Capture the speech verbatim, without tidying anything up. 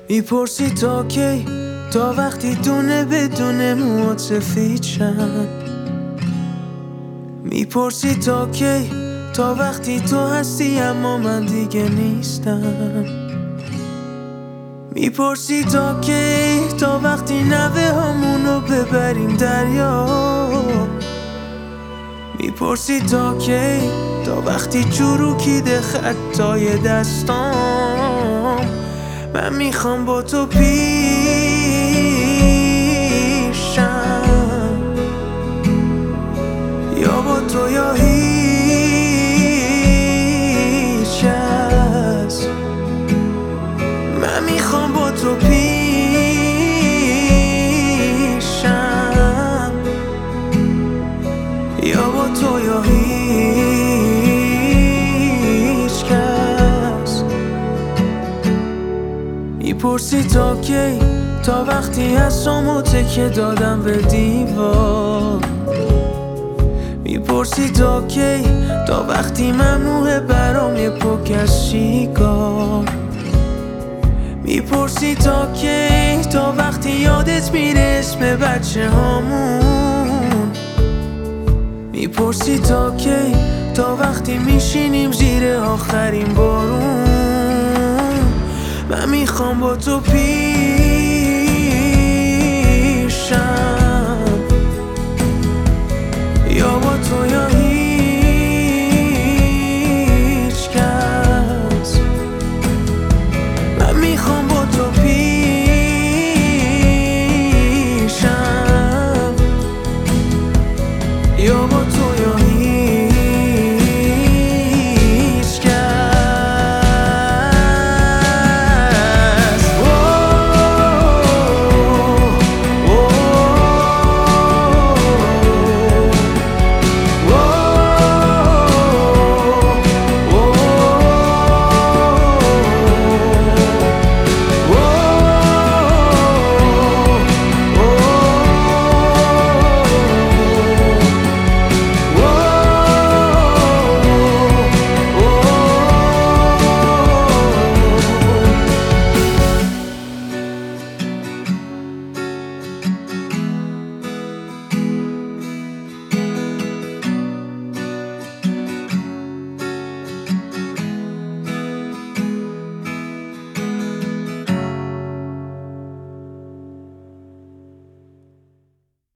میپرسی تا کی، تا وقتی دونه بدون موات سفید شن. میپرسی تا کی، تا وقتی تو هستی اما من دیگه نیستم. میپرسی تا کی، تا وقتی نوه همونو ببریم دریا. میپرسی تا کی، تا وقتی چروکیده خطای دستام. من میخوام با تو پیشم، یا با تو یا هیچ کس. من میخوام با تو پیشم، یا با تو یا هیچ کس. میپرسی تا کی، تا وقتی هستم تکه دادم به دیوار. میپرسی تا کی، تا وقتی ممنوعه برام یه پک از سیگار. میپرسی تا کی، تا وقتی یادت میره اسم بچه هامون. میپرسی تا کی، تا وقتی میشینیم زیر آخرین بارون. من میخوام با تو پیشم،